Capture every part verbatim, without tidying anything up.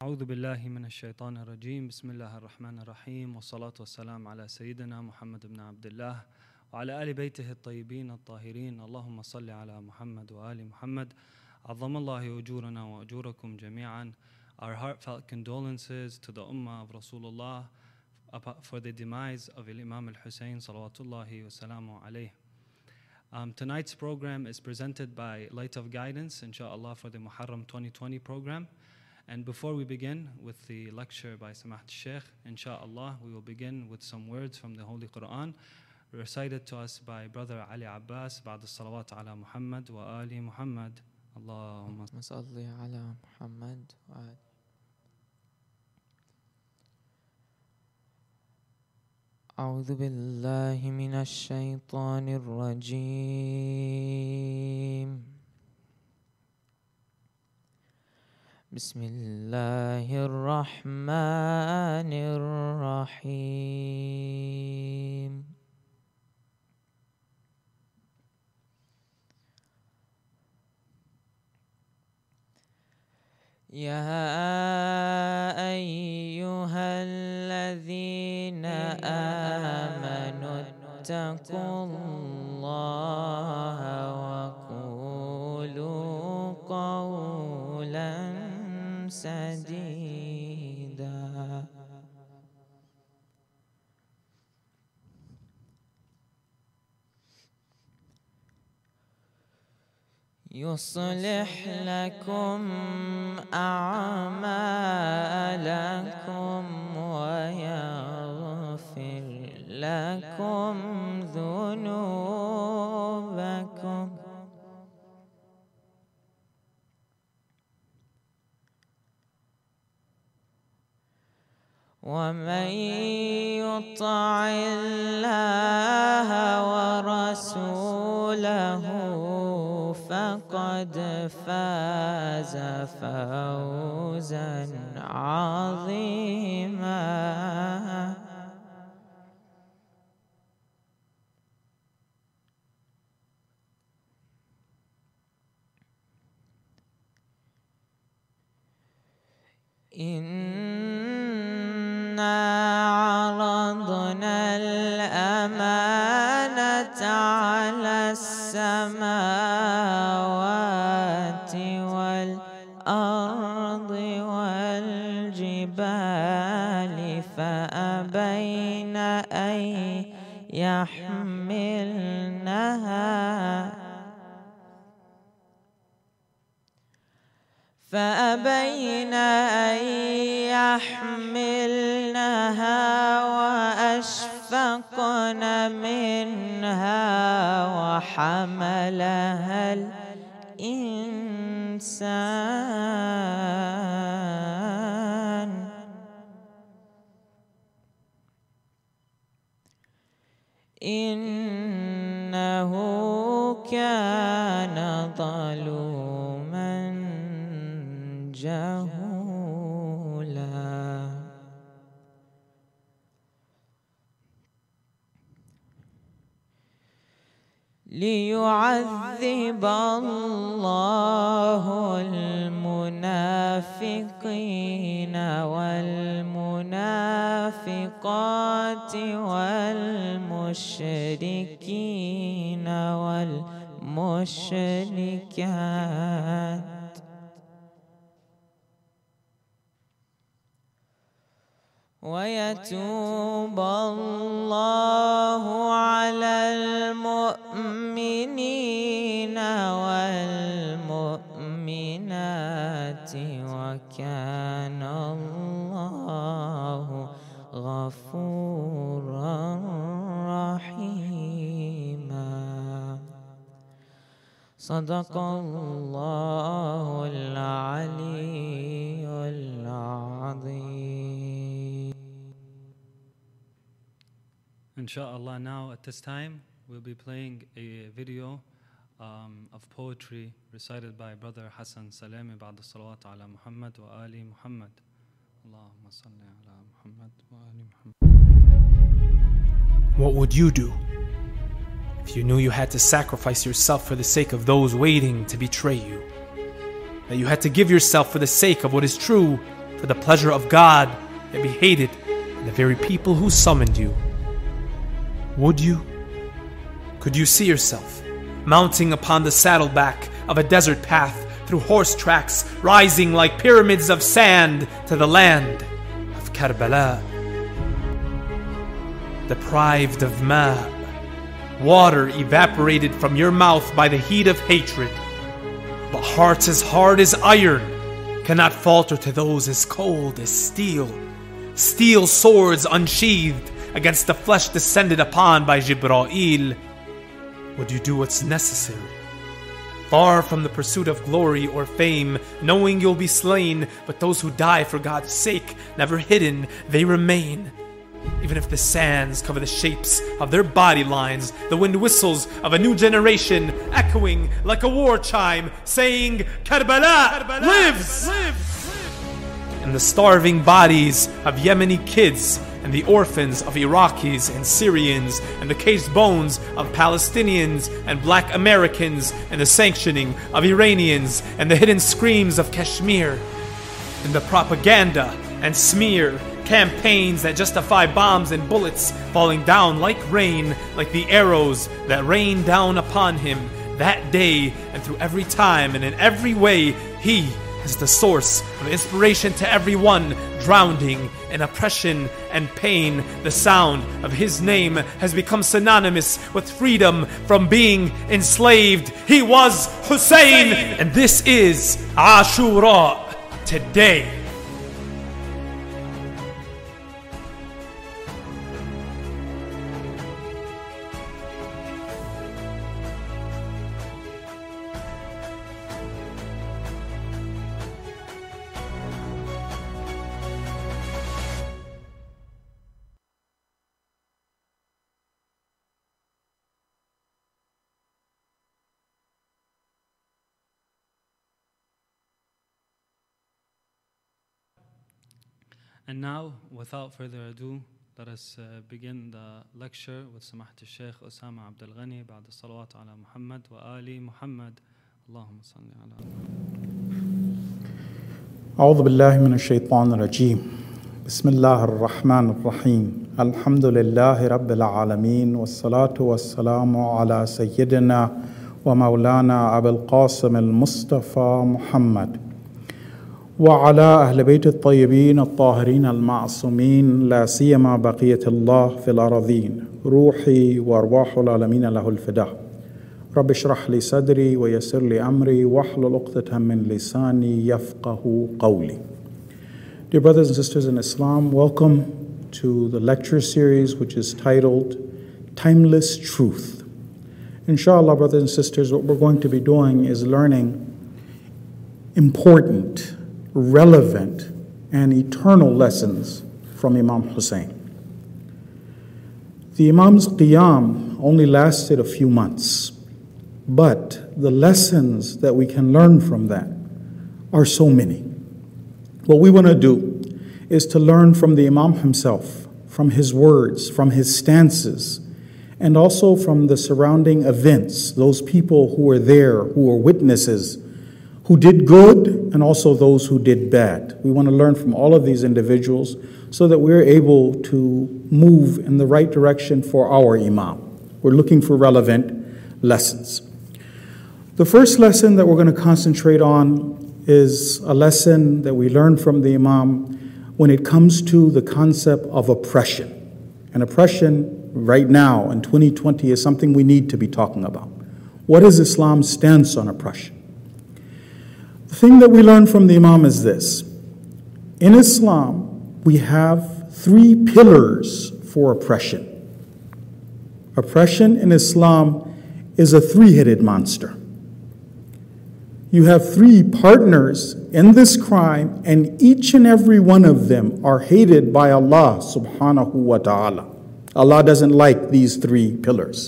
أعوذ بالله من الشيطان الرجيم. بسم الله الرحمن الرحيم، والصلاة والسلام على سيدنا محمد بن عبد الله وعلى آل بيته الطيبين الطاهرين. اللهم صل على محمد وآل محمد. عظم الله أجورنا وأجوركم جميعا. Our heartfelt condolences to the Ummah of Rasulullah for the demise of Imam al-Hussein salawatullahi wa salamu alayhi. Um, tonight's program is presented by Light of Guidance, inshallah, for the Muharram twenty twenty program. And before we begin with the lecture by Samahat Sheikh, inshallah, we will begin with some words from the Holy Quran, recited to us by Brother Ali Abbas, بعد الصلوات على محمد وآل محمد. اللهم صل على محمد وآل. أعوذ بالله من الشيطان الرجيم. بسم الله الرحمن الرحيم. يا أيها الذين آمنوا اتقوا الله وقولوا قولا سديدا يصلح لكم أعمالكم ويغفر لكم ذنوبكم ومن يطع الله ورسوله فقد فاز فوزا عظيما. إنا عرضنا الأمانة على السماوات والأرض والجبال فأبين أن يحملنها فأبين أن يحملنها وأشفقن منها وحملها الإنسان إنه كان ظلوما جهولا. ليعذب الله المنافقين والمنافقات والمشركين والمشركات ويتوب الله على المؤمنين والمؤمنات وكان الله غفورا رحيما. صدق الله العلي العظيم. Inshallah, now at this time we'll be playing a video um, of poetry recited by Brother Hassan Salami بعد الصلوات على محمد وآل محمد. اللهم صل على محمد وآل محمد. What would you do if you knew you had to sacrifice yourself for the sake of those waiting to betray you? That you had to give yourself for the sake of what is true, for the pleasure of God and be hated by the very people who summoned you. Would you? Could you see yourself mounting upon the saddleback of a desert path through horse tracks rising like pyramids of sand to the land of Karbala? Deprived of ma, water evaporated from your mouth by the heat of hatred, but hearts as hard as iron cannot falter to those as cold as steel. Steel swords unsheathed against the flesh descended upon by Jibra'il. Would you do what's necessary? Far from the pursuit of glory or fame, knowing you'll be slain, but those who die for God's sake, never hidden, they remain. Even if the sands cover the shapes of their body lines, the wind whistles of a new generation, echoing like a war chime, saying, Karbala, Karbala lives! lives! And the starving bodies of Yemeni kids, and the orphans of Iraqis and Syrians, and the caged bones of Palestinians and black Americans, and the sanctioning of Iranians, and the hidden screams of Kashmir, and the propaganda and smear campaigns that justify bombs and bullets falling down like rain, like the arrows that rain down upon him that day, and through every time and in every way, he is the source of inspiration to everyone drowning in oppression and pain. The sound of his name has become synonymous with freedom from being enslaved. He was Hussein, and this is Ashura today. And now, without further ado, let us uh, begin the lecture with Samahat al-Shaykh Osama Abdul Ghani بعد الصلوات على محمد وآل محمد. اللهم صل على أعوذ بالله من الشيطان الرجيم. بسم الله الرحمن الرحيم. الحمد لله رب العالمين والصلاة والسلام على سيدنا ومولانا أبي القاسم المصطفى محمد وعلى أهل بيت الطيبين الطاهرين المعصومين لا سيما بقية الله في الأراضين روحي وأرواح العالمين له الفداء رب اشرح لي صدري ويسر لي أمري واحلل عقدة من لساني يفقه قولي. Dear brothers and sisters in Islam, welcome to the lecture series which is titled Timeless Truth. Inshallah, brothers and sisters, what we're going to be doing is learning important, relevant, and eternal lessons from Imam Hussein. The Imam's Qiyam only lasted a few months, but the lessons that we can learn from that are so many. What we want to do is to learn from the Imam himself, from his words, from his stances, and also from the surrounding events, those people who were there, who were witnesses, who did good, and also those who did bad. We want to learn from all of these individuals so that we're able to move in the right direction for our Imam. We're looking for relevant lessons. The first lesson that we're going to concentrate on is a lesson that we learn from the Imam when it comes to the concept of oppression. And oppression right now in twenty twenty is something we need to be talking about. What is Islam's stance on oppression? The thing that we learn from the Imam is this. In Islam, we have three pillars for oppression. Oppression in Islam is a three-headed monster. You have three partners in this crime, and each and every one of them are hated by Allah subhanahu wa ta'ala. Allah doesn't like these three pillars.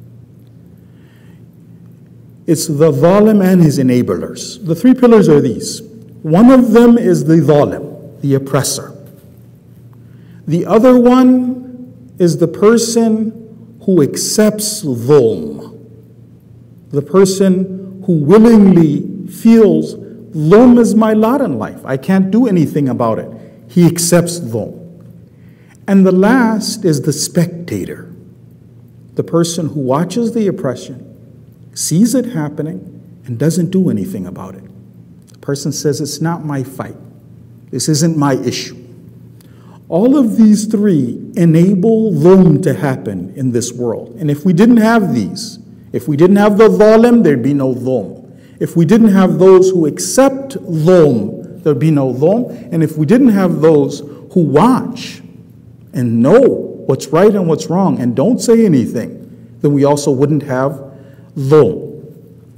It's the zalim and his enablers. The three pillars are these. One of them is the zalim, the oppressor. The other one is the person who accepts dhulm, the person who willingly feels dhulm is my lot in life. I can't do anything about it. He accepts dhulm. And the last is the spectator, the person who watches the oppression, sees it happening, and doesn't do anything about it. The person says, it's not my fight. This isn't my issue. All of these three enable dhulm to happen in this world. And if we didn't have these, if we didn't have the zalim, there'd be no dhulm. If we didn't have those who accept dhulm, there'd be no dhulm. And if we didn't have those who watch and know what's right and what's wrong and don't say anything, then we also wouldn't have dhulm.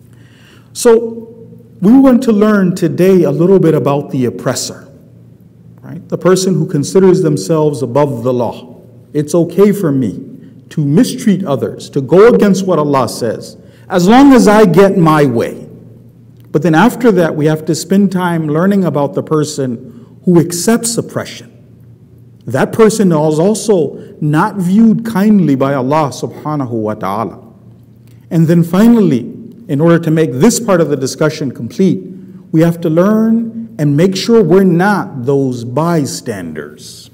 So we want to learn today a little bit about the oppressor. Right? The person who considers themselves above the law. It's okay for me to mistreat others, to go against what Allah says, as long as I get my way. But then after that, we have to spend time learning about the person who accepts oppression. That person is also not viewed kindly by Allah subhanahu wa ta'ala. And then finally, in order to make this part of the discussion complete, we have to learn and make sure we're not those bystanders,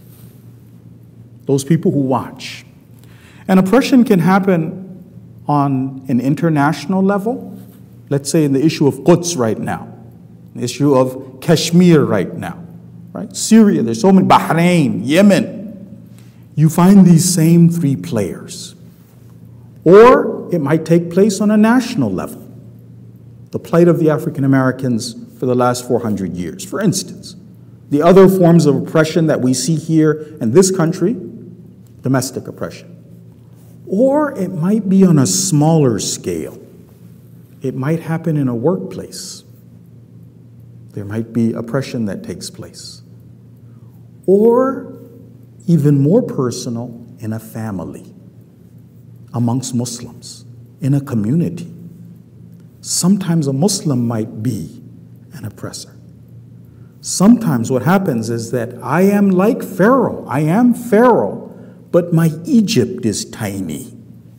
those people who watch. And oppression can happen on an international level. Let's say in the issue of Quds right now, the issue of Kashmir right now, right? Syria, there's so many, Bahrain, Yemen. You find these same three players. Or it might take place on a national level. The plight of the African Americans for the last four hundred years, for instance. The other forms of oppression that we see here in this country, domestic oppression. Or it might be on a smaller scale. It might happen in a workplace. There might be oppression that takes place. Or even more personal, in a family, amongst Muslims, in a community. Sometimes a Muslim might be an oppressor. Sometimes what happens is that I am like Pharaoh. I am Pharaoh, but my Egypt is tiny.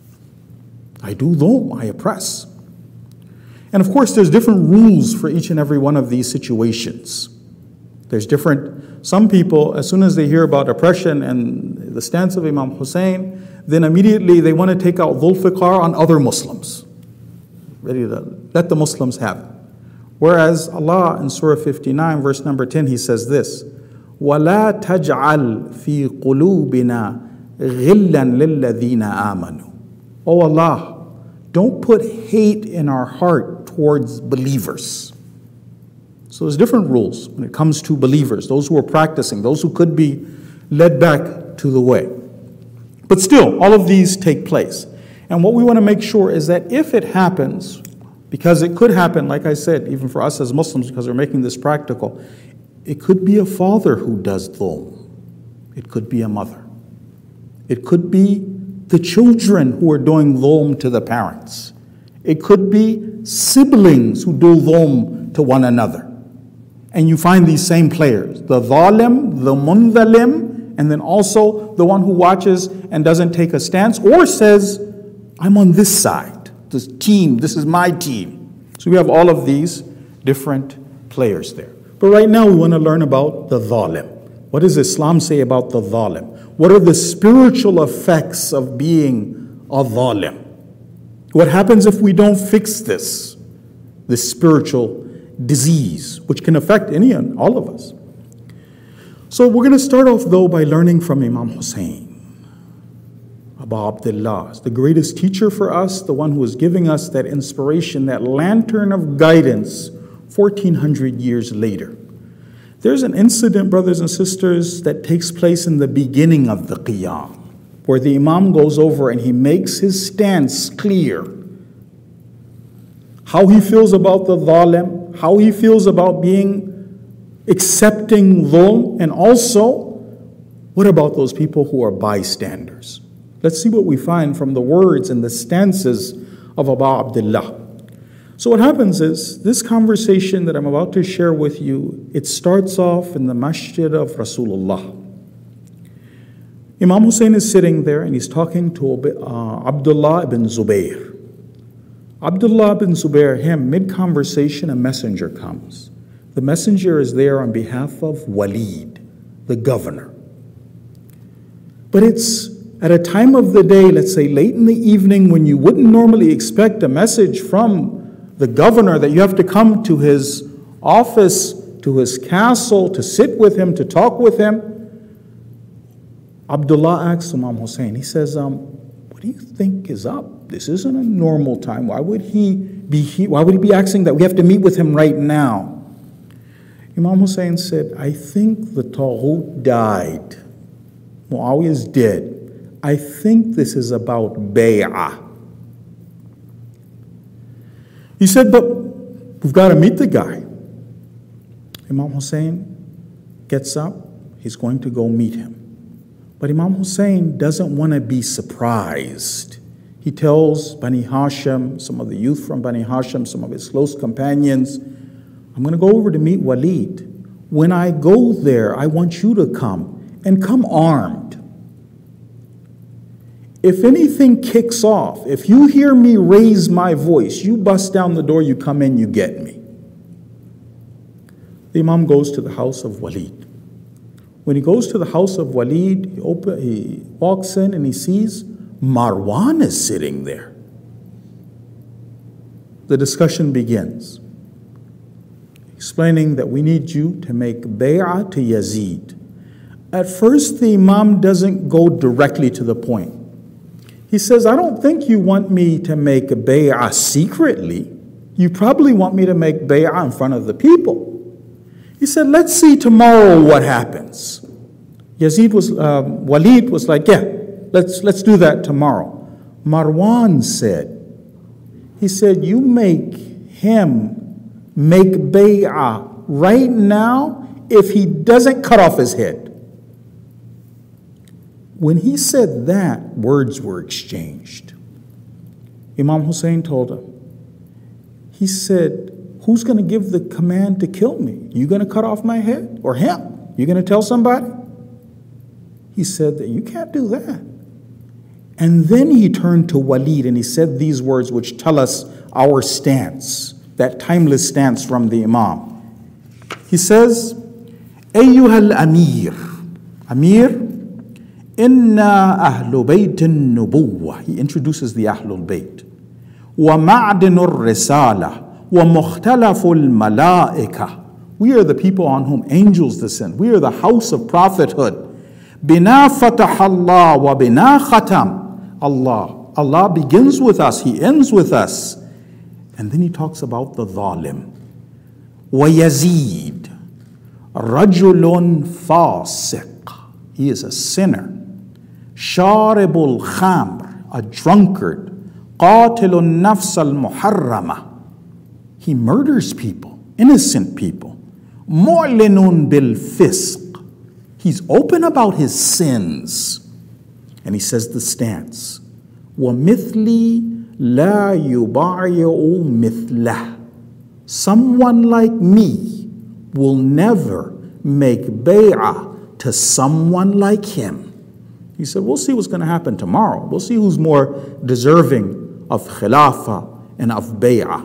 I do dhulm, I oppress. And of course, there's different rules for each and every one of these situations. There's different, some people, as soon as they hear about oppression and the stance of Imam Hussein, then immediately they want to take out dhul fiqar on other Muslims. Ready to let the Muslims have it. Whereas Allah in Surah fifty-nine, verse number ten, He says this, وَلَا تَجْعَلْ فِي قُلُوبِنَا غِلًّا لِلَّذِينَ آمَنُوا. Oh Allah, don't put hate in our heart towards believers. So there's different rules when it comes to believers, those who are practicing, those who could be led back to the way. But still, all of these take place. And what we want to make sure is that if it happens, because it could happen, like I said, even for us as Muslims, because we're making this practical, it could be a father who does dhulm. It could be a mother. It could be the children who are doing dhulm to the parents. It could be siblings who do dhulm to one another. And you find these same players, the zalim, the mundhalim, and then also the one who watches and doesn't take a stance or says, I'm on this side, this team, this is my team. So we have all of these different players there. But right now we want to learn about the zalim. What does Islam say about the zalim? What are the spiritual effects of being a zalim? What happens if we don't fix this, this spiritual disease, which can affect any and all of us? So we're going to start off though by learning from Imam Hussein. Abu Abdullah, the greatest teacher for us, the one who is giving us that inspiration, that lantern of guidance fourteen hundred years later. There's an incident, brothers and sisters, that takes place in the beginning of the Qiyam, where the Imam goes over and he makes his stance clear. How he feels about the zalim, how he feels about being, accepting dhulm, and also, what about those people who are bystanders? Let's see what we find from the words and the stances of Abu Abdullah. So what happens is, this conversation that I'm about to share with you, it starts off in the masjid of Rasulullah. Imam Hussein is sitting there and he's talking to uh, Abdullah ibn Zubayr. Abdullah ibn Zubayr, him, mid-conversation, a messenger comes. The messenger is there on behalf of Walid, the governor. But it's at a time of the day, let's say late in the evening, when you wouldn't normally expect a message from the governor, that you have to come to his office, to his castle, to sit with him, to talk with him. Abdullah asks Imam Hussein, he says, um, what do you think is up? This isn't a normal time. Why would he be he, why would he be asking that we have to meet with him right now? Imam Hussein said, I think the Taghut died. Muawiyah is dead. I think this is about bay'ah. He said, but we've got to meet the guy. Imam Hussein gets up. He's going to go meet him. But Imam Hussein doesn't want to be surprised. He tells Bani Hashim, some of the youth from Bani Hashim, some of his close companions, I'm going to go over to meet Walid. When I go there, I want you to come, and come armed. If anything kicks off, if you hear me raise my voice, you bust down the door, you come in, you get me. The Imam goes to the house of Walid. When he goes to the house of Walid, he, open, he walks in and he sees Marwan is sitting there. The discussion begins, explaining that we need you to make bay'ah to Yazid. At first, the Imam doesn't go directly to the point. He says, I don't think you want me to make a bay'ah secretly. You probably want me to make bay'ah in front of the people. He said, let's see tomorrow what happens. Yazid was, um, Walid was like, yeah, let's, let's do that tomorrow. Marwan said, he said, you make him make bay'ah right now if he doesn't cut off his head. When he said that, words were exchanged. Imam Hussein told him, he said, who's going to give the command to kill me? You going to cut off my head? Or him? You going to tell somebody? He said that you can't do that. And then he turned to Walid and he said these words which tell us our stance, that timeless stance from the Imam. He says, Ayyuhal Amir, Amir, Inna Ahlul Bayt al-Nubuwwah. He introduces the Ahlul Bayt. Wa ma'dinur risala wa mukhtalaful malaika. We are the people on whom angels descend. We are the house of prophethood. Bina fatahallah wa bina khatam. Allah. Allah begins with us. He ends with us. And then he talks about the zalim. Wa Yazid. Rajulun fasiq. He is a sinner. Sharibul khamr, a drunkard. Qatilun nafs al-muharrama. He murders people, innocent people. Mu'linun bil fisq. He's open about his sins. And he says the stance. Wa mithli la yubayi'u mithlah. Someone like me will never make bay'ah to someone like him. He said, we'll see what's going to happen tomorrow. We'll see who's more deserving of khilafah and of bay'ah.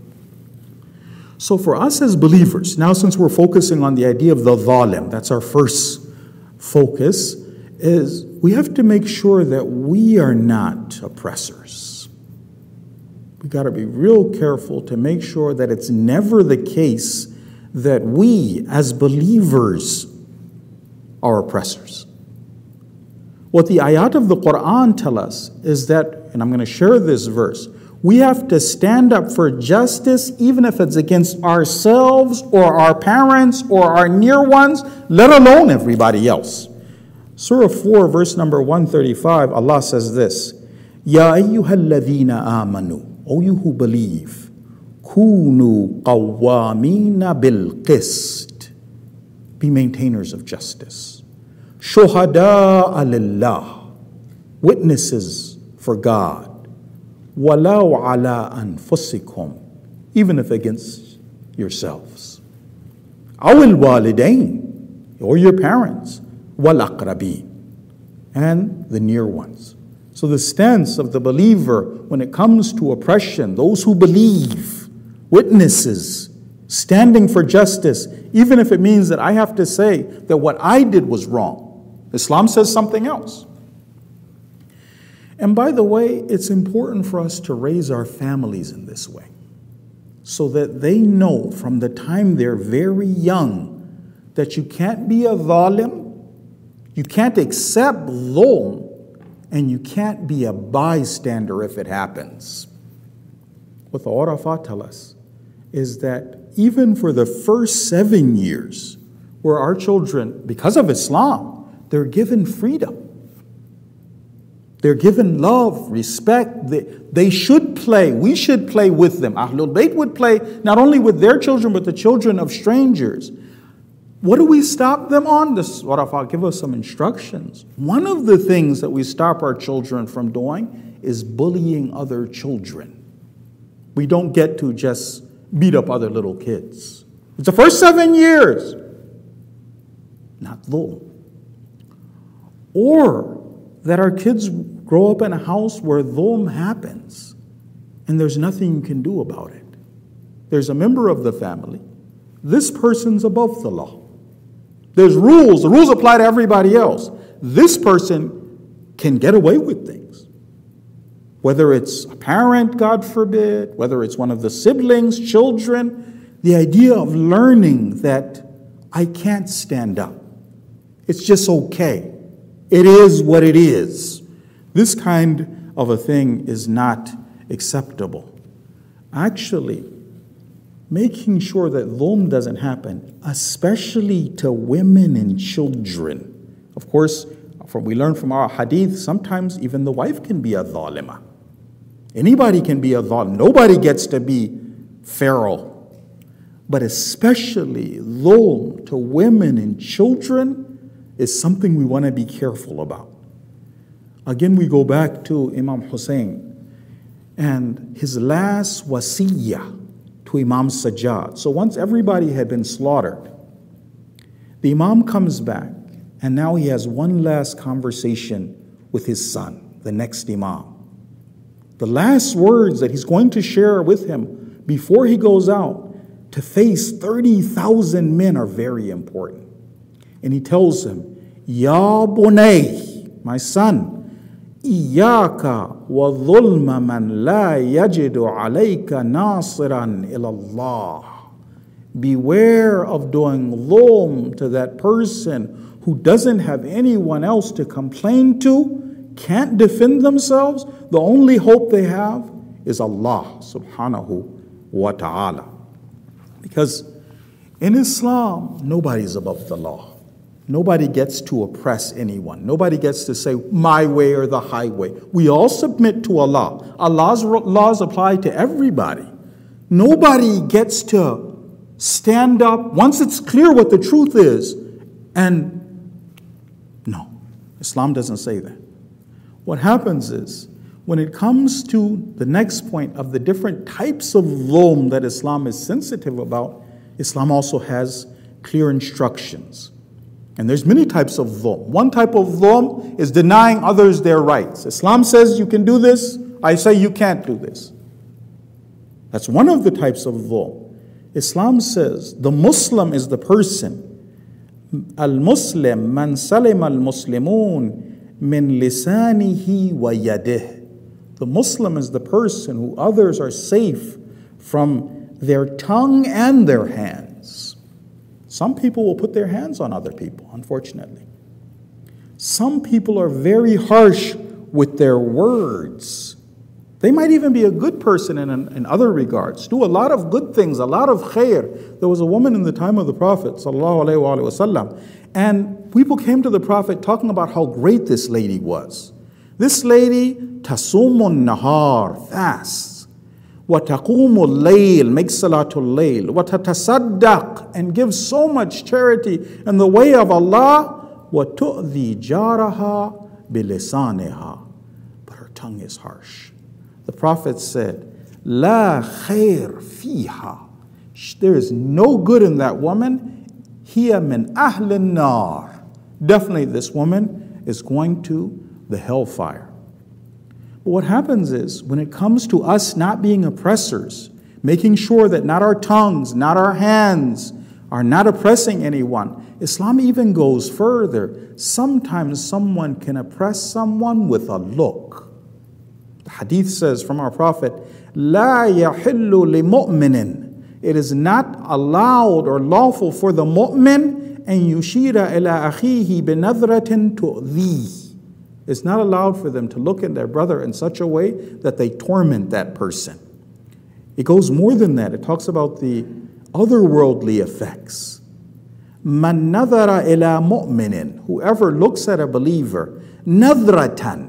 So for us as believers, now since we're focusing on the idea of the zalim, that's our first focus, is we have to make sure that we are not oppressors. We've got to be real careful to make sure that it's never the case that we as believers are oppressors. What the ayat of the Quran tell us is that, and I'm going to share this verse, we have to stand up for justice even if it's against ourselves or our parents or our near ones, let alone everybody else. Surah four, verse number one thirty-five, Allah says this, Ya ayyuhalladhina amanu, O you who believe, kunu qawwamina bil qist, be maintainers of justice. Shuhada'a lillah, witnesses for God. Walau ala anfusikum, even if against yourselves. Awil walidain, or your parents. Wal aqrabin, and the near ones. So the stance of the believer when it comes to oppression, those who believe, witnesses, standing for justice, even if it means that I have to say that what I did was wrong. Islam says something else. And by the way, it's important for us to raise our families in this way, so that they know from the time they're very young that you can't be a zalim, you can't accept dhulm, and you can't be a bystander if it happens. What the Urafah tell us is that even for the first seven years, where our children, because of Islam, they're given freedom. They're given love, respect. They, they should play. We should play with them. Ahlul Bayt would play not only with their children, but the children of strangers. What do we stop them on? This Urafah give us some instructions. One of the things that we stop our children from doing is bullying other children. We don't get to just beat up other little kids. It's the first seven years. Not dhulm. Or that our kids grow up in a house where dhulm happens and there's nothing you can do about it. There's a member of the family. This person's above the law. There's rules. The rules apply to everybody else. This person can get away with things. Whether it's a parent, God forbid, whether it's one of the siblings, children, the idea of learning that I can't stand up. It's just okay. It is what it is. This kind of a thing is not acceptable. Actually, making sure that dhulm doesn't happen, especially to women and children. Of course, from we learn from our hadith, sometimes even the wife can be a dhalima. Anybody can be a dhalim. Nobody gets to be feral. But especially dhulm to women and children is something we want to be careful about. Again, we go back to Imam Hussein and his last wasiyah to Imam Sajjad. So once everybody had been slaughtered, the Imam comes back and now he has one last conversation with his son, the next Imam. The last words that he's going to share with him before he goes out to face thirty thousand men are very important. And he tells him, Ya bunay, my son, إياك وظلم من لا يجد عليك ناصرا إلى الله. Beware of doing dhulm to that person who doesn't have anyone else to complain to, can't defend themselves. The only hope they have is Allah subhanahu wa ta'ala. Because in Islam, nobody's above the law. Nobody gets to oppress anyone. Nobody gets to say my way or the highway. We all submit to Allah. Allah's laws apply to everybody. Nobody gets to stand up once it's clear what the truth is. And no, Islam doesn't say that. What happens is, when it comes to the next point of the different types of dhulm that Islam is sensitive about, Islam also has clear instructions. And there's many types of dhulm. One type of dhulm is denying others their rights. Islam says you can do this, I say you can't do this. That's one of the types of dhulm. Islam says the Muslim is the person. Al-Muslim man salim al-Muslimun min lisanihi wa yadih. The Muslim is the person who others are safe from their tongue and their hands. Some people will put their hands on other people, unfortunately. Some people are very harsh with their words. They might even be a good person in, in other regards, do a lot of good things, a lot of khair. There was a woman in the time of the Prophet, sallallahu alaihi wasallam, and people came to the Prophet talking about how great this lady was. This lady, tasumun nahar, fasts. وَتَقُومُ اللَّيْلِ, makes salatul layl. وَتَتَصَدَّقْ, and gives so much charity in the way of Allah. وَتُؤْذِي جَارَهَا بِلِسَانِهَا, but her tongue is harsh. The Prophet said, لَا خَيْرْ فِيهَا, there is no good in that woman. هِيَ مِنْ أَهْلِ النَّارِ, definitely this woman is going to the hellfire. But what happens is, when it comes to us not being oppressors, making sure that not our tongues, not our hands are not oppressing anyone. Islam even goes further. Sometimes someone can oppress someone with a look. The hadith says from our Prophet, لا يحل لمؤمن. It is not allowed or lawful for the mu'min أن يشير إلى أخيه بنظرة تؤذيه. It's not allowed for them to look at their brother in such a way that they torment that person. It goes more than that. It talks about the otherworldly effects. Man nadhara ila mu'minin. Whoever looks at a believer, nadratan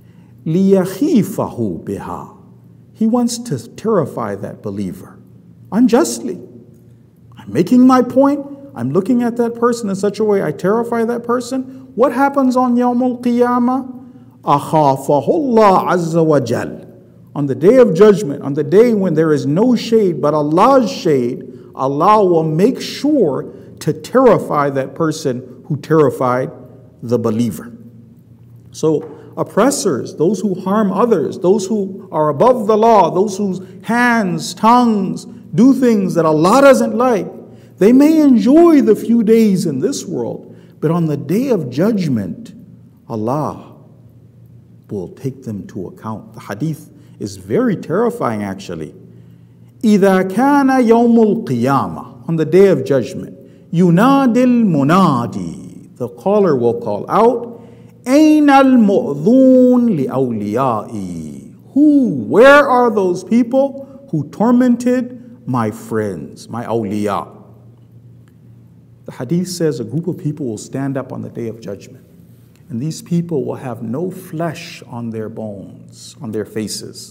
liyakhifahu biha. He wants to terrify that believer unjustly. I'm making my point. I'm looking at that person in such a way I terrify that person. What happens on Yawmul Qiyamah? Akhafahu Allah Azza wa Jal. On the day of judgment, on the day when there is no shade but Allah's shade, Allah will make sure to terrify that person who terrified the believer. So oppressors, those who harm others, those who are above the law, those whose hands, tongues do things that Allah doesn't like, they may enjoy the few days in this world, but on the day of judgment, Allah will take them to account. The hadith is very terrifying actually. إِذَا كَانَ يَوْمُ الْقِيَامَةِ. On the day of judgment, يُنَادِ الْمُنَادِي. The caller will call out, أَيْنَ الْمُؤْذُونَ لِأَوْلِيَائِي. Who, where are those people who tormented my friends, my awliya? The hadith says a group of people will stand up on the day of judgment. And these people will have no flesh on their bones, on their faces.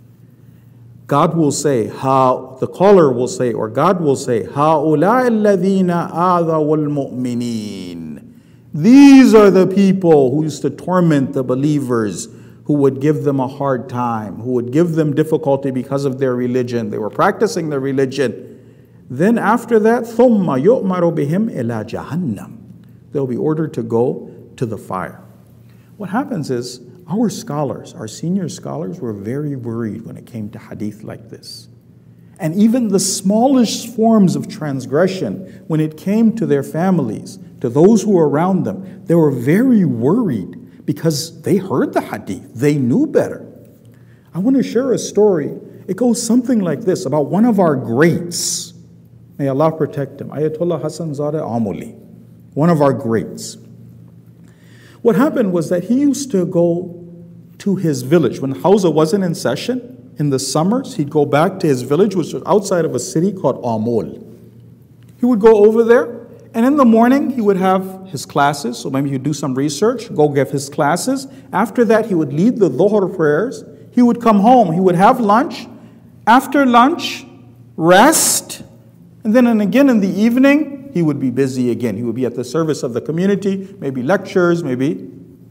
God will say, how the caller will say, or God will say, هَؤُلَاءِ الَّذِينَ آذَوُا الْمُؤْمِنِينَ. These are the people who used to torment the believers, who would give them a hard time, who would give them difficulty because of their religion. They were practicing their religion. Then after that, ثُمَّ يُؤْمَرُ بِهِمْ إِلَى جَهَنَّمْ. They'll be ordered to go to the fire. What happens is, our scholars, our senior scholars, were very worried when it came to hadith like this. And even the smallest forms of transgression, when it came to their families, to those who were around them, they were very worried because they heard the hadith. They knew better. I want to share a story. It goes something like this about one of our greats. May Allah protect him. Ayatollah Hassan Zadeh Amoli, one of our greats. What happened was that he used to go to his village. When Hawza wasn't in session, in the summers, he'd go back to his village, which was outside of a city called Amol. He would go over there, and in the morning, he would have his classes. So maybe he'd do some research, go give his classes. After that, he would lead the Dhuhr prayers. He would come home. He would have lunch. After lunch, rest. And then and again in the evening, he would be busy again. He would be at the service of the community, maybe lectures, maybe.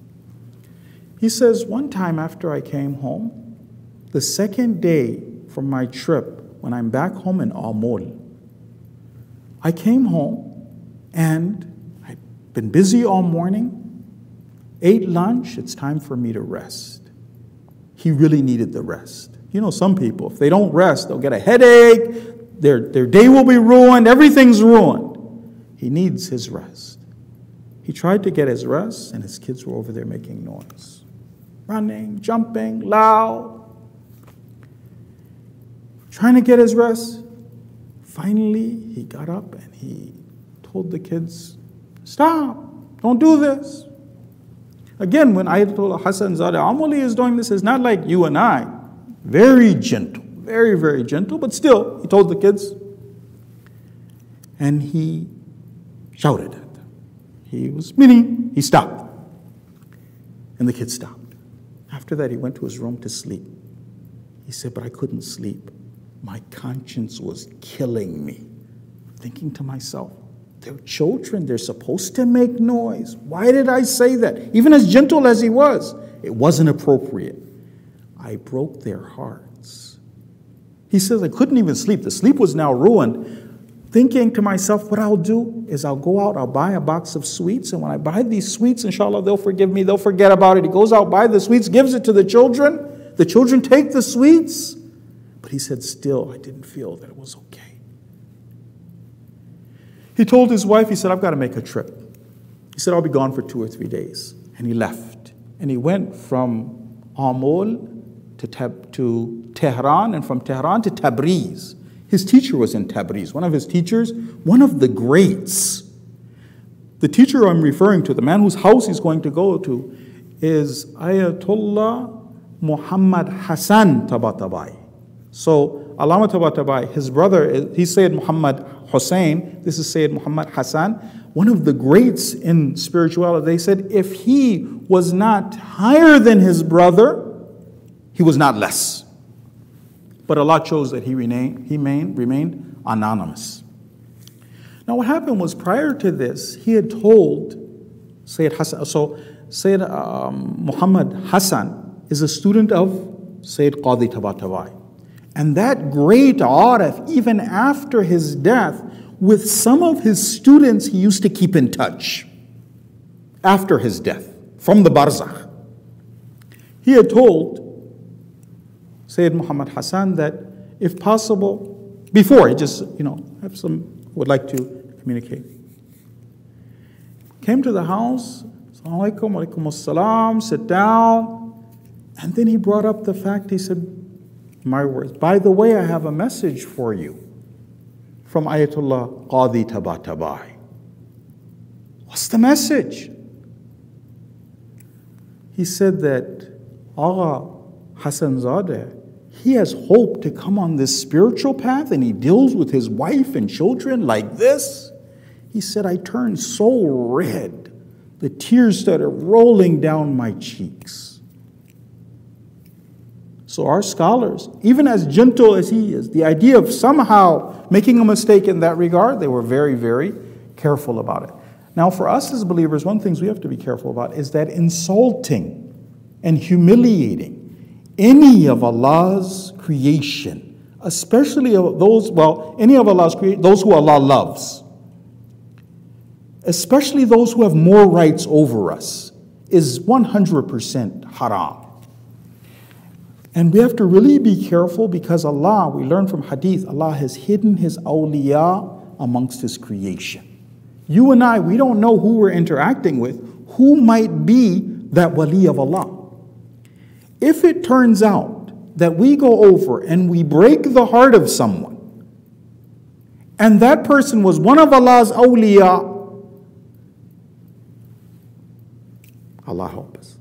He says, one time after I came home, the second day from my trip, when I'm back home in Amol, I came home and I'd been busy all morning, ate lunch, it's time for me to rest. He really needed the rest. You know, some people, if they don't rest, they'll get a headache, their, their day will be ruined, everything's ruined. He needs his rest. He tried to get his rest, and his kids were over there making noise. Running, jumping, loud. Trying to get his rest. Finally, he got up and he told the kids, stop, don't do this. Again, when Ayatollah Hassan Zadeh Amoli is doing this, it's not like you and I. Very gentle, very, very gentle, but still, he told the kids. And he shouted at them. He was meaning, he stopped. And the kids stopped. After that, he went to his room to sleep. He said, but I couldn't sleep. My conscience was killing me. Thinking to myself, they're children, they're supposed to make noise. Why did I say that? Even as gentle as he was, it wasn't appropriate. I broke their hearts. He says, I couldn't even sleep. The sleep was now ruined. Thinking to myself, what I'll do is I'll go out, I'll buy a box of sweets, and when I buy these sweets, inshallah, they'll forgive me, they'll forget about it. He goes out, buys the sweets, gives it to the children. The children take the sweets, but But he said, still, I didn't feel that it was okay. He told his wife, he said, I've got to make a trip. He said, I'll be gone for two or three days. And he left. And he went from Amul to, Tab- to Tehran, and from Tehran to Tabriz. His teacher was in Tabriz. One of his teachers, one of the greats. The teacher I'm referring to, the man whose house he's going to go to, is Ayatollah Muhammad Hassan Tabatabai. So, Allama Tabatabai, his brother, is, he's Sayyid Muhammad Hussein. This is Sayyid Muhammad Hassan. One of the greats in spirituality. They said if he was not higher than his brother, he was not less. But Allah chose that he remain, he remained, remained anonymous. Now what happened was, prior to this, he had told Sayyid Hassan, so Sayyid um, Muhammad Hassan is a student of Sayyid Qadi Tabatabai. And that great Arif, even after his death, with some of his students, he used to keep in touch after his death, from the Barzakh. He had told Sayyid Muhammad Hassan that if possible, before he just, you know, have some, would like to communicate. Came to the house, Assalamu alaikum, alaikum assalam, sit down. And then he brought up the fact, he said, my words, by the way, I have a message for you from Ayatollah Qadi Tabatabai. What's the message? He said that Agha Hassan Zadeh, he has hope to come on this spiritual path, and he deals with his wife and children like this. He said, I turned so red, the tears started rolling down my cheeks. So our scholars, even as gentle as he is, the idea of somehow making a mistake in that regard, they were very, very careful about it. Now for us as believers, one of the things we have to be careful about is that insulting and humiliating any of Allah's creation, especially of those, well, any of Allah's creation, those who Allah loves, especially those who have more rights over us, is one hundred percent haram. And we have to really be careful, because Allah, we learn from hadith, Allah has hidden His awliya amongst His creation. You and I, we don't know who we're interacting with, who might be that wali of Allah. If it turns out that we go over and we break the heart of someone, and that person was one of Allah's awliya, Allah help us.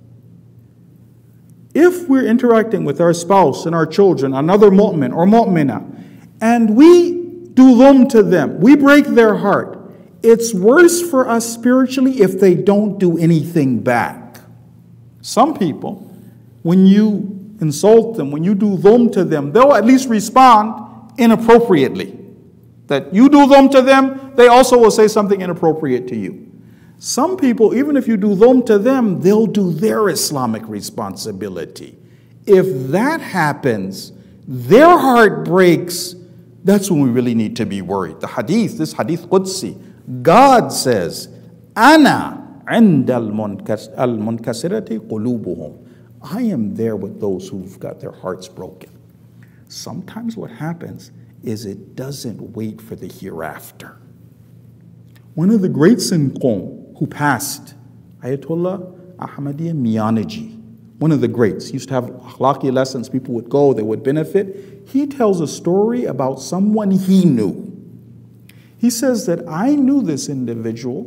If we're interacting with our spouse and our children, another mu'min or mu'mina, and we do dhulm to them, we break their heart, it's worse for us spiritually if they don't do anything back. Some people, when you insult them, when you do dhulm to them, they'll at least respond inappropriately. That you do dhulm to them, they also will say something inappropriate to you. Some people, even if you do dhulm to them, they'll do their Islamic responsibility. If that happens, their heart breaks, that's when we really need to be worried. The hadith, this hadith Qudsi, God says, Ana inda al-munkasirati qulubuhum. I am there with those who've got their hearts broken. Sometimes what happens is it doesn't wait for the hereafter. One of the greats in Qom who passed, Ayatollah Ahmadiyya Mianaji, one of the greats, he used to have akhlaqi lessons, people would go, they would benefit. He tells a story about someone he knew. He says that I knew this individual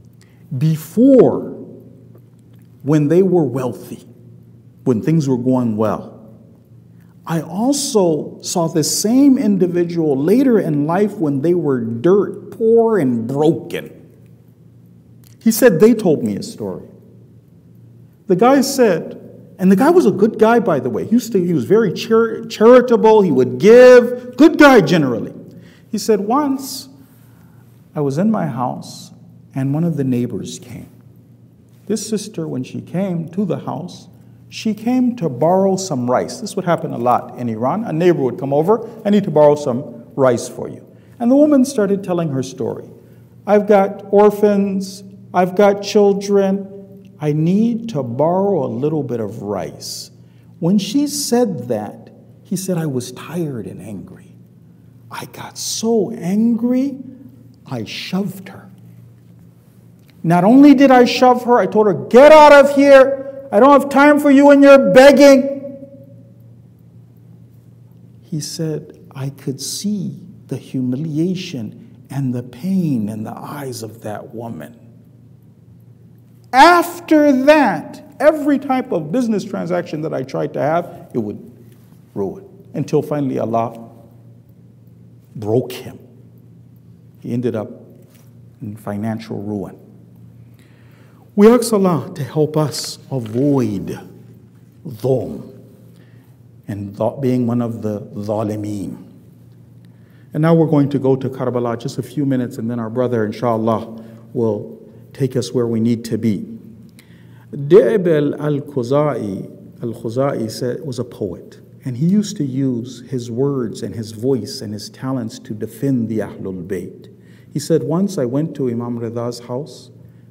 before, when they were wealthy, when things were going well. I also saw the same individual later in life when they were dirt poor and broken. He said they told me a story. The guy said, and the guy was a good guy, by the way. He used to, he was very char- charitable. He would give. Good guy generally. He said, once I was in my house and one of the neighbors came. This sister, when she came to the house, she came to borrow some rice. This would happen a lot in Iran. A neighbor would come over, I need to borrow some rice for you. And the woman started telling her story. I've got orphans, I've got children, I need to borrow a little bit of rice. When she said that, He said, I was tired and angry. I got so angry, I shoved her. Not only did I shove her, I told her, get out of here. I don't have time for you and your begging. He said, I could see the humiliation and the pain in the eyes of that woman. After that, every type of business transaction that I tried to have, it would ruin. Until finally Allah broke him. He ended up in financial ruin. We ask Allah to help us avoid dhulm and being one of the zalimeen. And now we're going to go to Karbala just a few minutes, and then our brother, inshallah, will take us where we need to be. Di'b al-Khuzai, al-Khuzai said, was a poet, and he used to use his words and his voice and his talents to defend the Ahlul Bayt. He said, once I went to Imam Rida's house,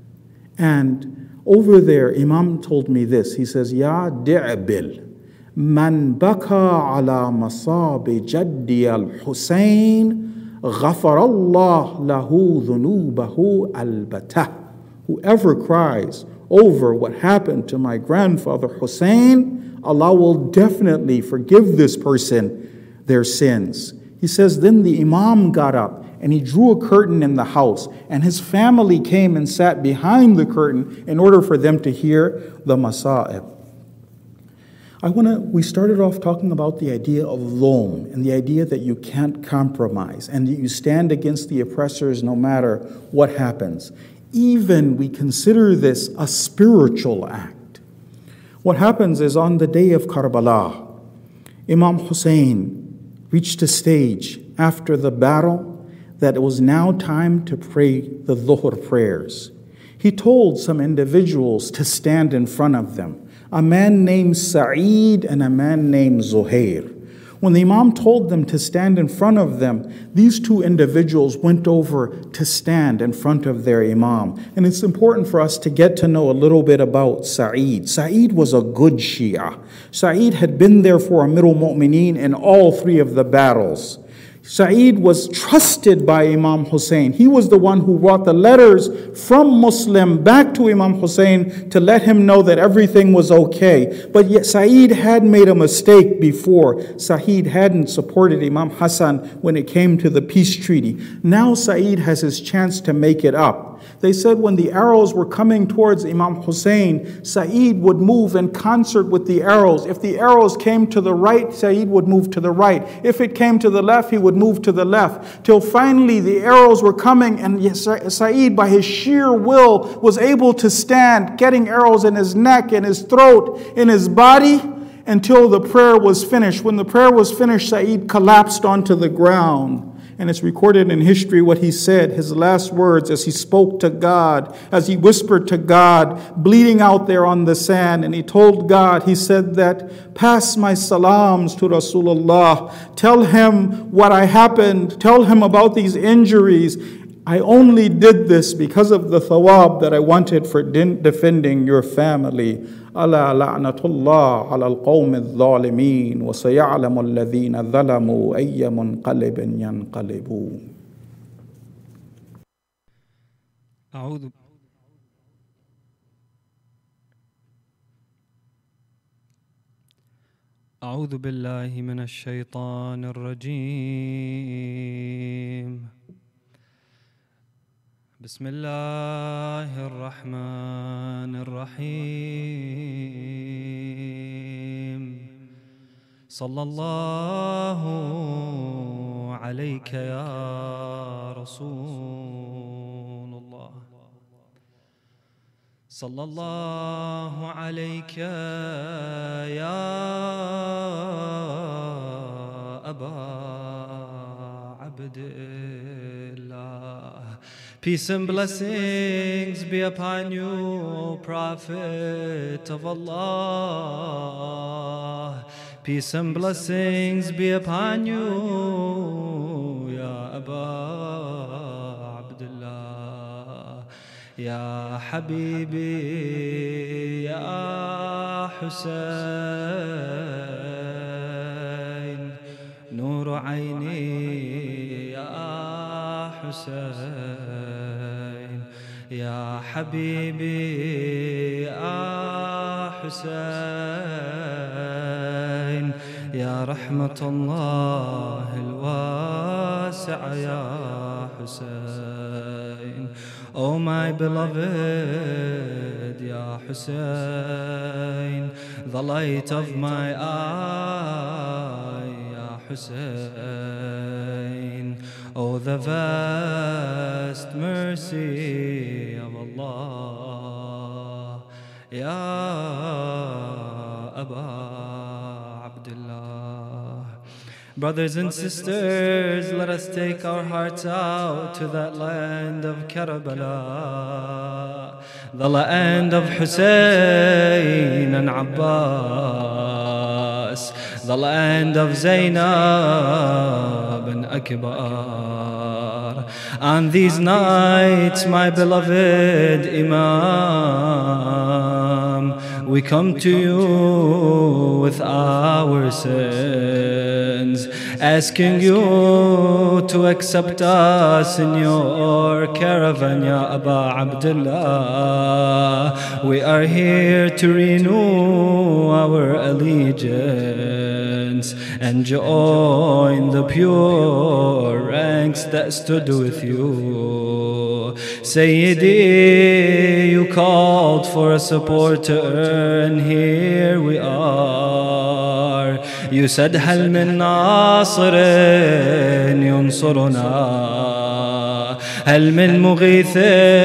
and over there, Imam told me this. He says, Ya Di'bil, man baka ala masabi jaddi al-Husayn, ghafar Allah lahu dhunubahu al-batah. Whoever cries over what happened to my grandfather Hussein, Allah will definitely forgive this person their sins. He says, then the Imam got up and he drew a curtain in the house, and his family came and sat behind the curtain in order for them to hear the masa'ib. I want to, we started off talking about the idea of dhulm and the idea that you can't compromise and that you stand against the oppressors no matter what happens. Even we consider this a spiritual act. What happens is on the day of Karbala, Imam Hussein reached a stage after the battle that it was now time to pray the Dhuhr prayers. He told some individuals to stand in front of them, a man named Sa'id and a man named Zuhair. When the Imam told them to stand in front of them, these two individuals went over to stand in front of their Imam. And it's important for us to get to know a little bit about Sa'id. Sa'id was a good Shia. Sa'id had been there for Amirul Mu'mineen in all three of the battles. Sa'id was trusted by Imam Hussein. He was the one who brought the letters from Muslim back to Imam Hussein to let him know that everything was okay. But yet Sa'id had made a mistake before. Sa'id hadn't supported Imam Hassan when it came to the peace treaty. Now Sa'id has his chance to make it up. They said when the arrows were coming towards Imam Hussein, Sa'id would move in concert with the arrows. If the arrows came to the right, Sa'id would move to the right. If it came to the left, he would move to the left. Till finally the arrows were coming, and Sa'id, by his sheer will, was able to stand, getting arrows in his neck, in his throat, in his body, until the prayer was finished. When the prayer was finished, Sa'id collapsed onto the ground. And it's recorded in history what he said, his last words as he spoke to God, as he whispered to God, bleeding out there on the sand. And he told God, he said that, pass my salams to Rasulullah. Tell him what I happened. Tell him about these injuries. I only did this because of the thawab that I wanted for defending your family. ألا لعنة الله على القوم الظالمين وسيعلم الذين ظلموا أي منقلب ينقلبون. أعوذ أعوذ بالله من الشيطان الرجيم. بسم الله الرحمن الرحيم. صلى الله عليك يا رسول الله. صلى الله عليك يا أبا عبد الله. Peace and blessings be upon you, O Prophet of Allah. Peace and blessings be upon you, Ya Aba Abdullah, Ya Habibi, Ya Hussein. حسين يا حبيبي يا حسين يا رحمة الله الواسعة يا حسين. Oh my beloved Ya Hussein, the light of my eye Ya Hussein. Oh the vast mercy of Allah Ya Aba Abdullah. Brothers and sisters, let us take our hearts out to that land of Karbala, the land of Hussein and Abbas, the land of Zainab and Akbar. On these nights, my beloved Imam, we come to you with our sins, asking you to accept us in your caravan, Ya Aba Abdullah. We are here to renew our allegiance and join the pure ranks that stood with you. Sayyidi, you called for a supporter, and here we are. You said, هل من ناصر ينصرنا، هل من مغيث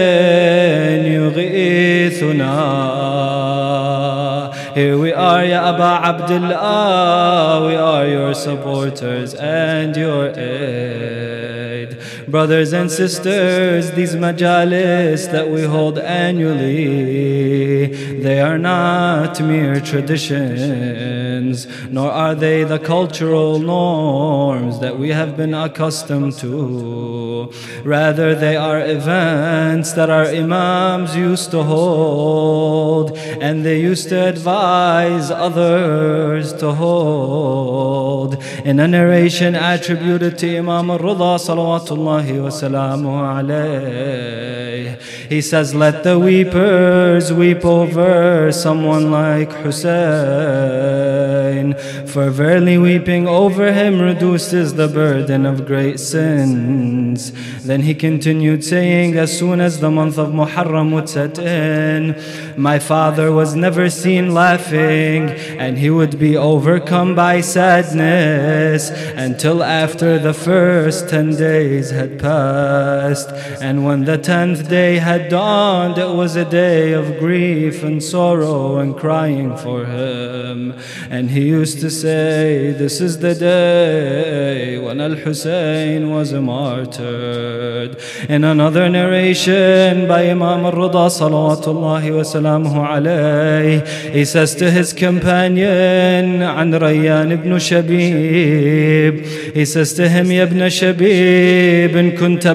يغيثنا. Here we are, Ya Aba Abdullah, we are your supporters and your aid. Brothers and sisters, these majalis that we hold annually, they are not mere traditions, nor are they the cultural norms that we have been accustomed to. Rather, they are events that our imams used to hold, and they used to advise others to hold. In a narration attributed to Imam al-Rida salawatullahi wa salamu alayh, he says, let the weepers weep over someone like Hussein, for verily weeping over him reduces the burden of great sins. Then he continued saying, as soon as the month of Muharram would set in, my father was never seen laughing, and he would be overcome by sadness until after the first ten days had passed. And when the tenth day had dawned, it was a day of grief and sorrow and crying for him. And he used to say, this is the day when Al-Hussein was martyred. In another narration by Imam al-Rida salawatullahi wa salamuhu alayh, he says to his companion An Rayyan ibn Shabib, he says to him, Ya ibn Shabib, in kunta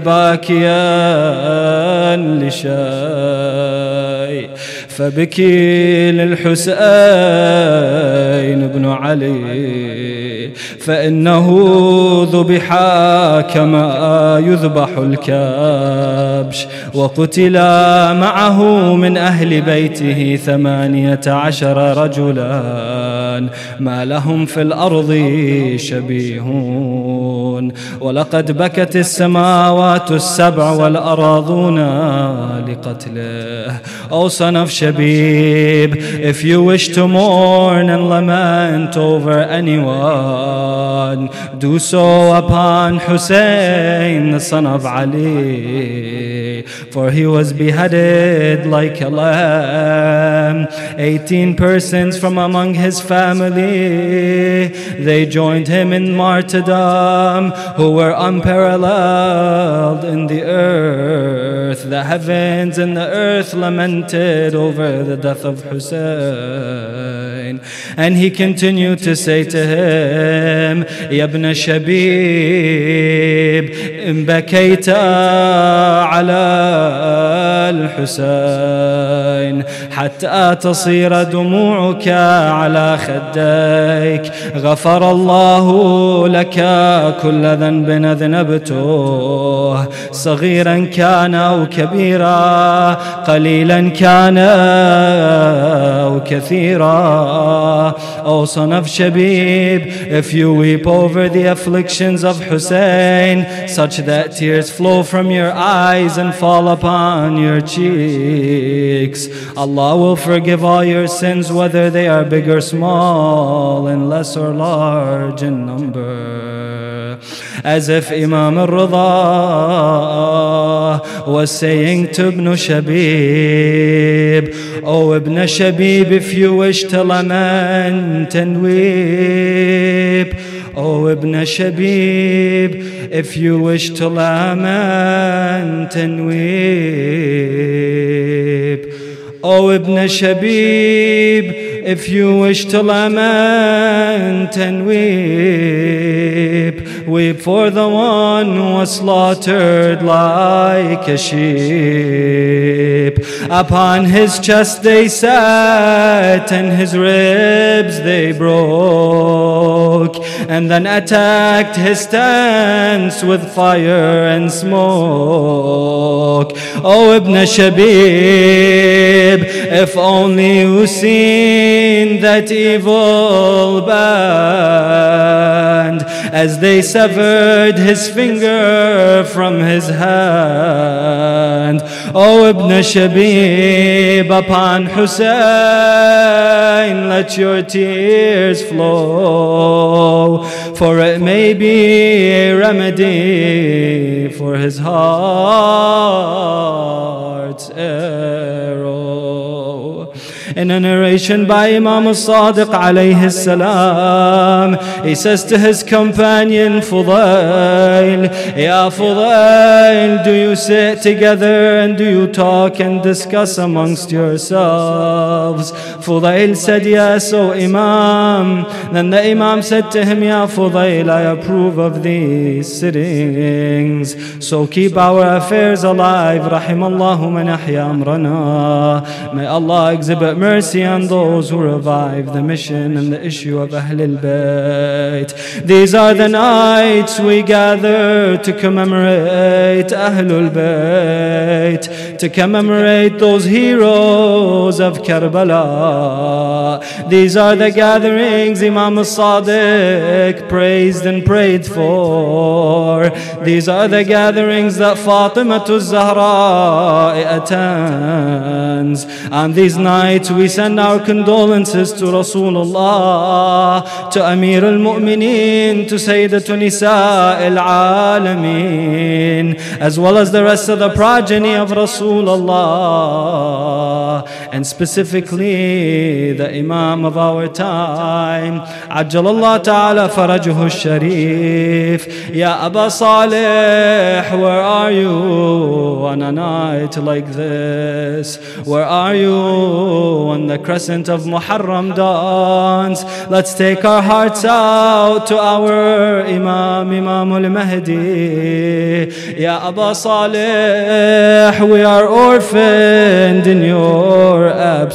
bakiyan li shay فبكي للحسين بن علي فإنه ذبح كما يذبح الكبش وقتل معه من أهل بيته ثمانية عشر رجلا ما لهم في الأرض شبيهون ولقد بكت السماوات السبع والأراضون لقتله. O son of Shabib, if you wish to mourn and lament over anyone, do so upon Hussein, the son of Ali, for he was beheaded like a lamb. Eighteen persons from among his family, they joined him in martyrdom, who were unparalleled in the earth. The heavens and the earth lamented over the death of Hussein. And he continued to say to him, Ya ibn Shabib, in bakayta ala الحسين حتى تصير دموعك على خديك. غفر الله لك كل ذنب أذنبته صغيرا كان أو كبيرا، قليلا كان أو كثيرا. O son of Shabib, if you weep over the afflictions of Hussein, such that tears flow from your eyes and fall upon your cheeks, Allah will forgive all your sins, whether they are big or small, and less or large in number. As if Imam al-Rida was saying to Ibn Shabib, "O Ibn Shabib, if you wish to lament and weep, O Ibn Shabib, if you wish to lament and weep, O Ibn Shabib, if you wish to lament and weep, weep for the one who was slaughtered like a sheep. Upon his chest they sat, and his ribs they broke, and then attacked his tents with fire and smoke. O Ibn Shabib, if only you seen that evil band as they severed his finger from his hand. O Ibn Shabib, upon Hussein let your tears flow, for it may be a remedy for his heart's arrow." In a narration by Imam al-Sadiq alayhi salam, he says to his companion Fudail, "Ya Fudail, do you sit together and do you talk and discuss amongst yourselves?" Fudail said, "Yes, O Imam." Then the Imam said to him, "Ya Fudail, I approve of these sittings, so keep our affairs alive. Rahimallahu man ahya amrana. May Allah exhibit mercy on those who revive the mission and the issue of Ahlul Bayt. These are the nights we gather to commemorate Ahlul Bayt, to commemorate those heroes of Karbala. These are the gatherings Imam al-Sadiq praised and prayed for. These are the gatherings that Fatima al-Zahra attends. On these nights we send our condolences to Rasulullah, to Amir al-Mu'mineen, to Sayyidatun Nisa al-Alameen, as well as the rest of the progeny of Rasulullah, and specifically the Imam of our time, Ajjalallah Ta'ala Farajuhu al-Sharif. Ya Aba Salih, where are you on a night like this? Where are you when the crescent of Muharram dawns? Let's take our hearts out to our Imam, Imam al-Mahdi. Ya Aba Salih, we are orphaned in your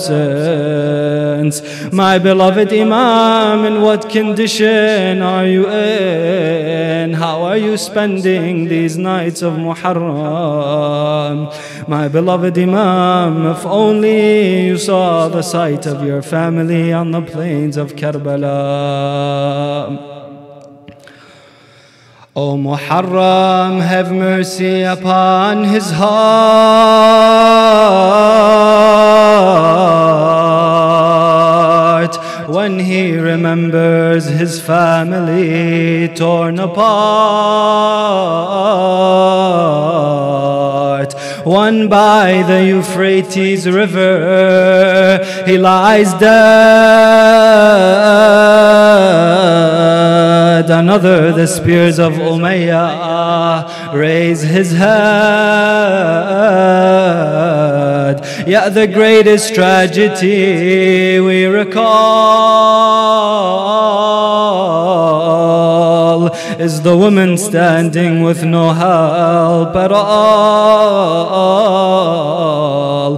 absence. My beloved Imam, in what condition are you in? How are you spending these nights of Muharram? My beloved Imam, if only you saw the sight of your family on the plains of Karbala. O Muharram, have mercy upon his heart when he remembers his family torn apart. One by the Euphrates River, he lies dead. Another, the spears of Umayyah, raise his head. Yet the greatest tragedy we recall is the woman standing with no help at all.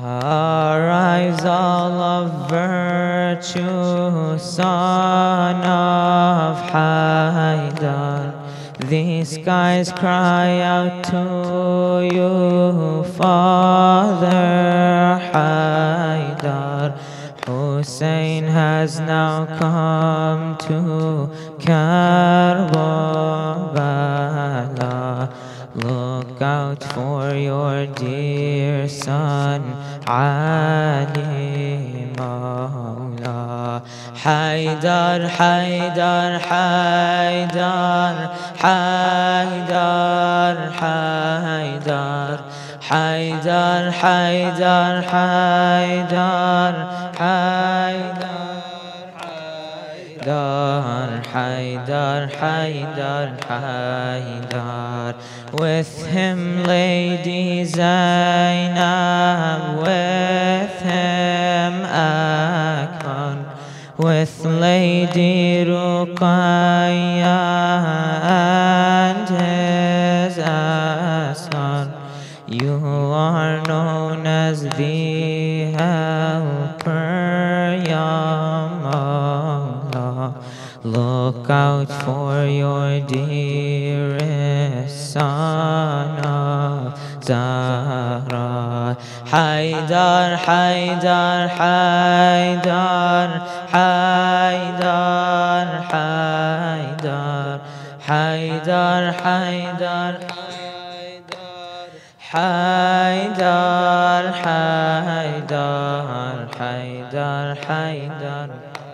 Arise, all of virtue, son of Haidar. The skies cry out to you, Father Haidar. Hussein has now come to Karbala. Look out for your dear son, Ali Mawla. Haidar, Haidar, Haidar, Haidar, Haidar, Haidar, Haidar, Haidar, Haidar, Haidar, Haidar, Haidar. With him Lady Zainab, with him Akbar, with Lady Ruqayya and his Asar. You are known as the helper, Ya Mawla. Look out for your dearest son of Zahra. Haidar, Haidar, Haidar, Haidar, Haidar, Haidar, Haidar, Haidar, Haidar, Haidar, Haidar.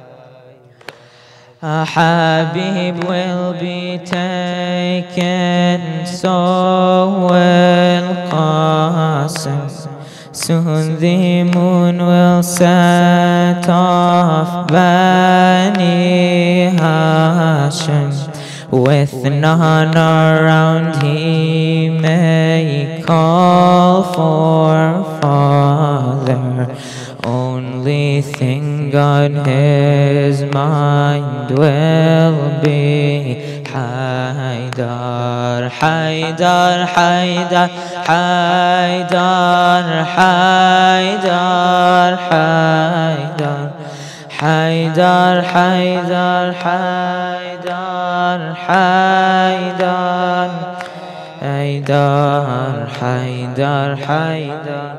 A Habib will be taken, so will Qasim. Soon the moon will set off Bani Hashim. With none around he may call for father. Only thing on his mind will be Haidar, Haidar, Haidar, Haidar, Haidar, Haidar, Haidar, Haidar, Haidar, Haidar, Haidar, Haidar, Haidar.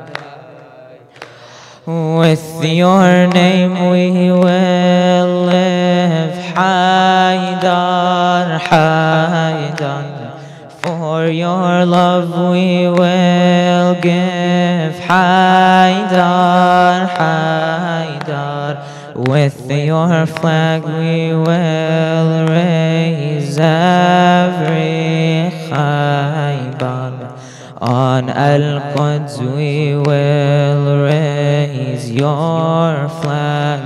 With your name we will live, Haidar, Haidar. For your love we will give, Haidar, Haidar. With your flag we will raise every Khaybar. On Al-Quds we will raise your flag,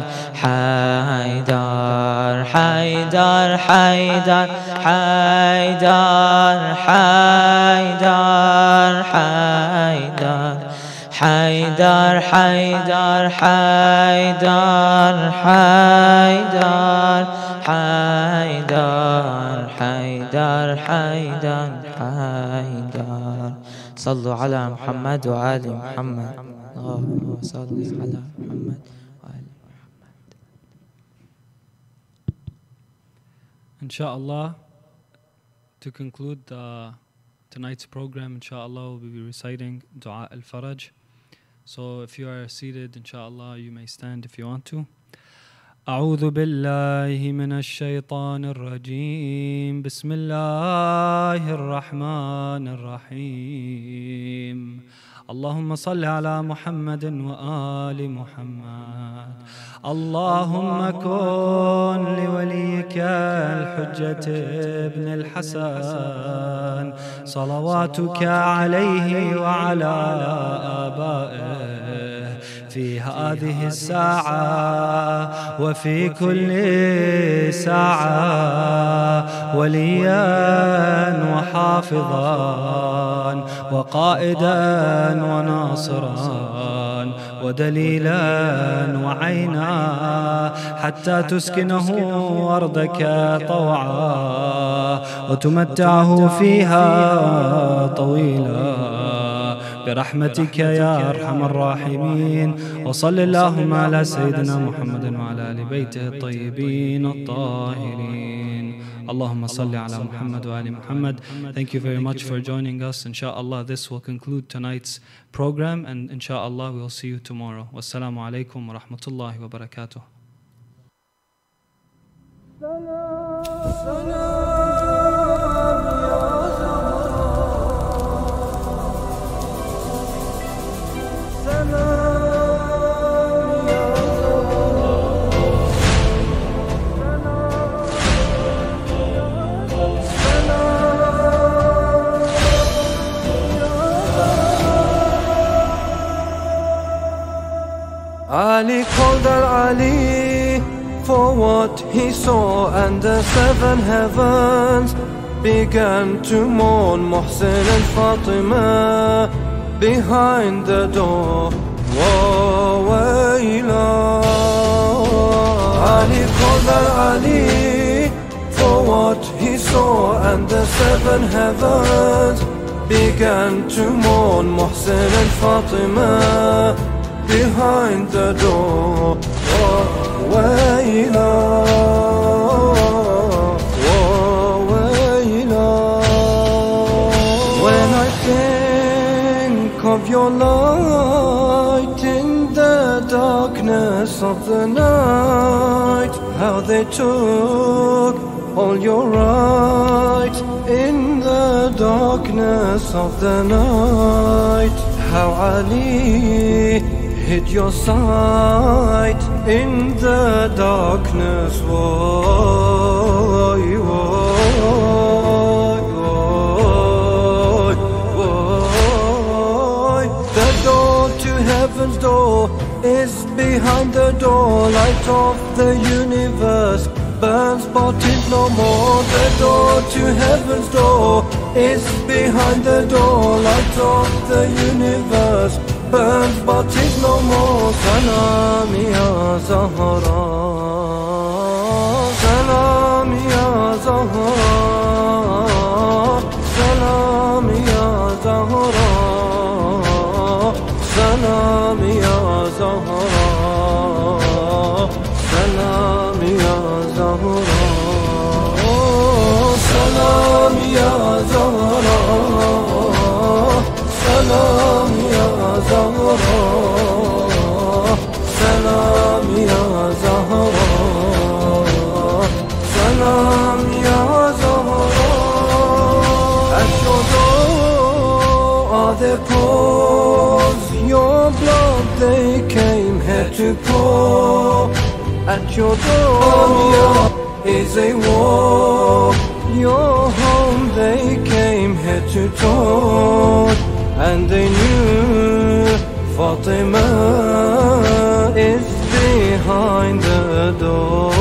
Haidar, Haidar, Haidar, Haidar, Haidar, Haidar, Haidar, Haidar, Haidar, Haidar, Haidar, Haidar, Haidar, Haidar. صلوا على محمد وآل محمد. اللهم صل على محمد وآل محمد. Inshallah, to conclude uh, tonight's program, inshallah, we'll be reciting Dua al-Faraj. So if you are seated, inshallah, you may stand if you want to. أعوذ بالله من الشيطان الرجيم بسم الله الرحمن الرحيم اللهم صل على محمد وآل محمد اللهم كن لوليك الحجة ابن الحسن صلواتك عليه وعلى آبائه في هذه الساعة وفي كل ساعة وليا وحافظا وقائدا وناصرا ودليلا وعينا حتى تسكنه أرضك طوعا وتمتعه فيها طويلا برحمتك يا أرحم الراحمين. وصل اللهم على سيدنا محمد وعلى آل بيته الطيبين الطاهرين. اللهم صل على محمد وآل Muhammad. Thank you very much for joining us. Inshallah, this will conclude tonight's program, and inshallah we'll see you tomorrow. Wassalamu alaikum wa rahmatullahi wa barakatuh. Ali called Al-Ali for what he saw, and the seven heavens began to mourn. Muhsin and Fatima behind the door. Whoa, wayla. Ali called Al-Ali for what he saw, and the seven heavens began to mourn. Muhsin and Fatima behind the door. Whoa, wayla. Whoa, wayla. When I think of your light in the darkness of the night, how they took all your right in the darkness of the night, how Ali hid your sight in the darkness. Whoa, whoa, whoa, whoa. The door to heaven's door is behind the door. Light of the universe burns but is no more. The door to heaven's door is behind the door. Light of the universe burns but is no more. Salam ya Zahra, Salam ya Zahra, Salam ya Zahra, Salam ya Zahra, Salam ya Zahra, Salam ya Zahra, Salam ya Zahra, Salam ya Zahra, Salam ya Zahra. At your door are their paws, your blood they came here to pour. At your door is a war, your home they came here to taunt. And they knew Fatima is behind the door.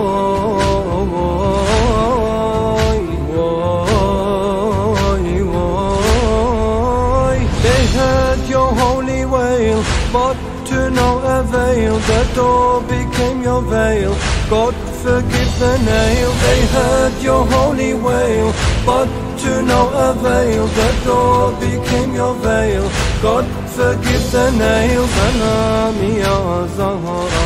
They heard your holy wail, but to no avail. The door became your veil. God forgive the nail. They heard your holy wail, but to no avail. The door became your veil. God forgive the nail. Salam ya Zahra,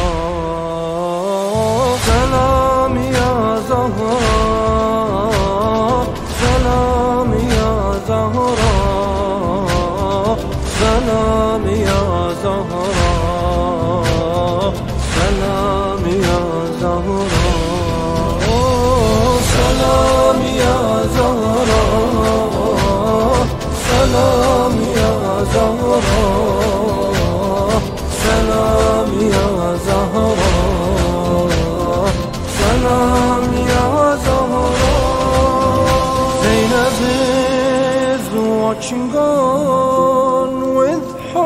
Salam ya Zahra, Salam ya Zahra, Salam ya Zahra, Salam ya Zahra, Salam ya Zahra, Salam ya Zahra, Salam ya Zahra, Salam ya Zahra. Zainab is watching God.